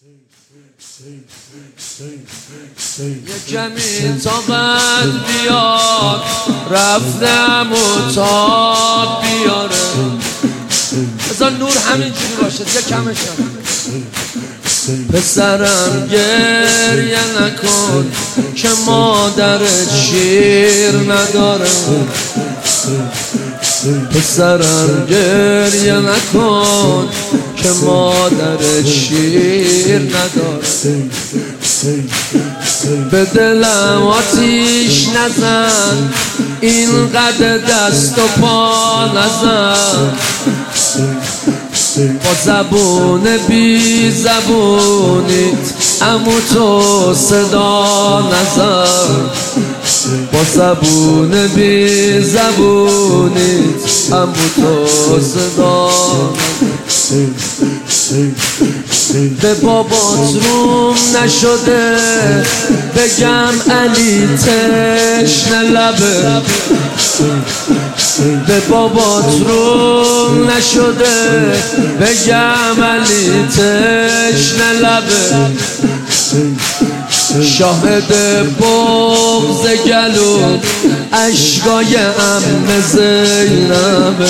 یه کمی طاقت بیار رفتم و تاب بیاره بذار نور همینجوری باشه یه کمش پسرم گریه نکن که مادرت شیر نداره پسرم گریه نکن که مادرت شیر نداره به دلم آتیش نزن اینقدر دست و پا نزن با زبون بی زبونیت امو تو صدا نزن با زبون بی زبونیت امو تو صدا به بابات روم نشده بگم علی تشنه لبه به بابات روم نشده بگم علی تشنه لبه شاهد بغض گلو اشکای عمه زینبه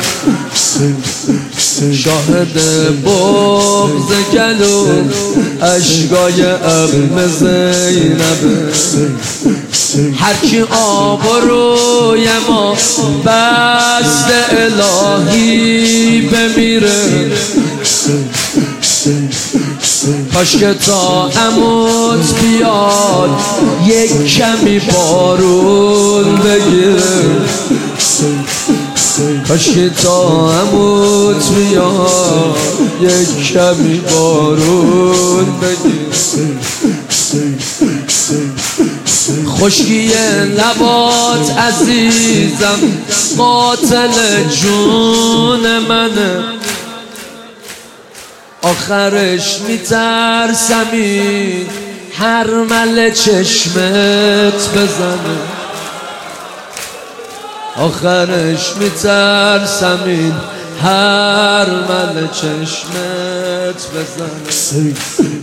شاهد بغض گلو اشکای عمه زینبه هرکی آبروی ما بست الهی بمیره کاش که تا عموت بیاد یک کمی بارون بگیره کاش که تا عموت بیاد یک کمی بارون بگیره خشکی لبات عزیزم قاتل جون منه آخرش میترسمی هر مل چشمت بزنه آخرش میترسمی هر مل چشمت بزنه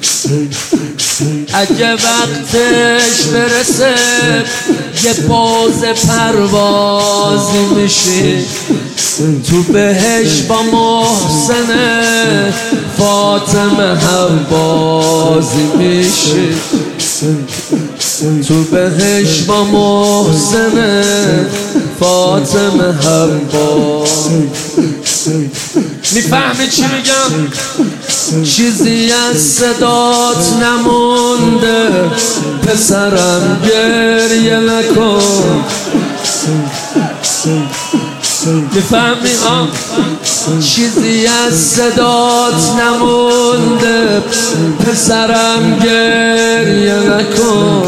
اگه وقتش برسه یه باز پروازی میشی تو بهش با محسن فاطمه هم بازی میشی تو بهش با محسن فاطمه هم بازی میفهمی چی میگم؟ چیزی از صدات نمونده پسرم گریه نکن میفهمی چیزی از صدات نمونده پسرم گریه نکن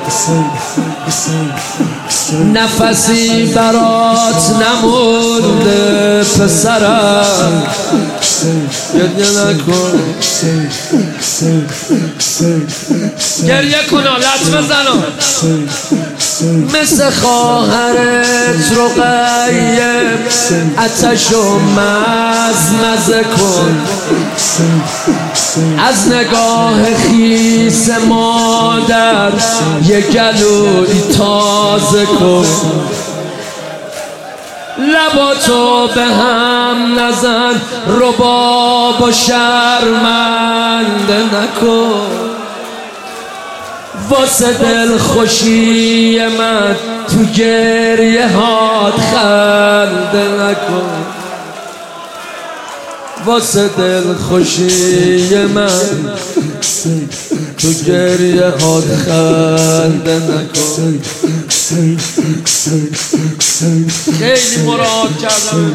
نفسی برات نمونده پسرم گریه نکن گریه کن لط بزن مثل خواهرت رقیه آتشو مزمزه کن از نگاه خیس مادر یه گلوی تازه کن لباتو به هم نزن رباب و شرمنده نکن واسه دل خوشی من تو گریه هات خنده نکن واسه دل خوشی من تو گریه هات خنده نکن خیلی مراد کردم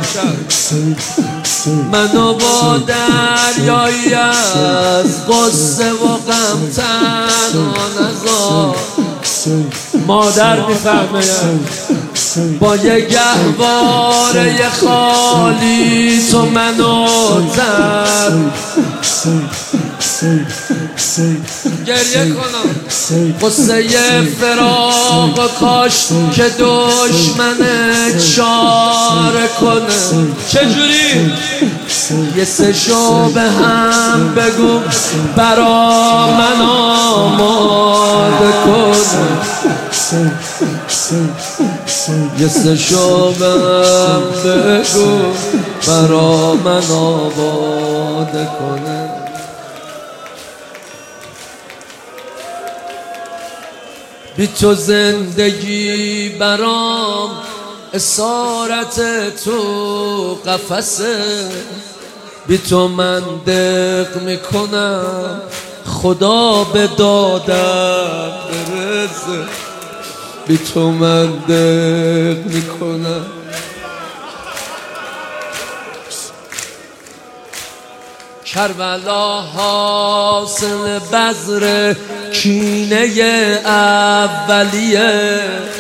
منو با دریایی از قصه و غم تنها نذار مادر میفهمه با یه گهواره خالی تو منو زد گریه کنم قصه فراق کاش که دشمن چاره کنه. چجوری؟ یه سه شو به هم بگو برا من آماده کنه. یه سه شو به هم بگو برا من آماده کنه. بی تو زندگی برام اسارت تو قفسه. بی تو من دق میکنم خدا به دادم برسه. بی تو من دق میکنم. کربلا حاصل بذر کینه اولیه.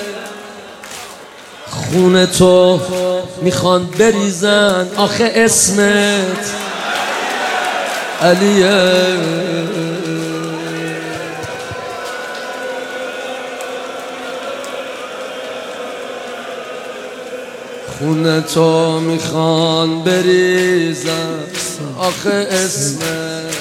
خون تو میخوان بریزن آخه اسمت علیه. خون تو میخوان بریزن آخه اسمت.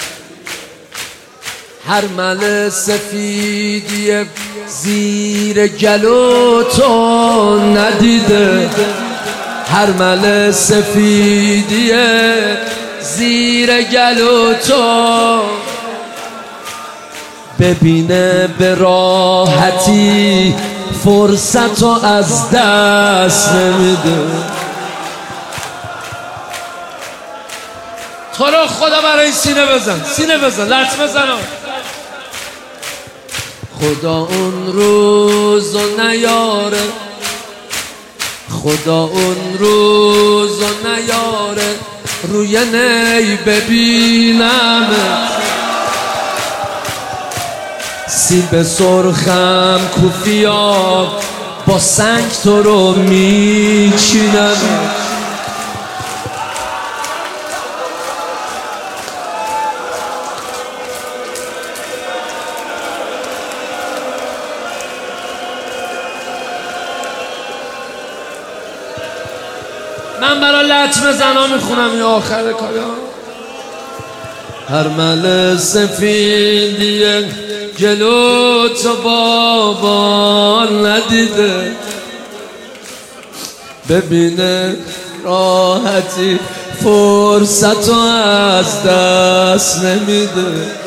هر مل سفیدی زیر گلو تو ندیده. هر مل سفیدی زیر گلو تو ببینه به راحتی فرصتو از دست نمیده. تو رو خدا برای سینه بزن، سینه بزن، لطمه بزن. خدا اون روزو نیاره، خدا اون روزو نیاره روی نی ببینم. سیب سرخم کوفیا با سنگ تو رو میچینم. من برای لطمه زنا میخونم این آخر کارم. هر مل سفیدی جلو تو بابا ندیده. ببینه راحتی فرصتو از دست نمیده.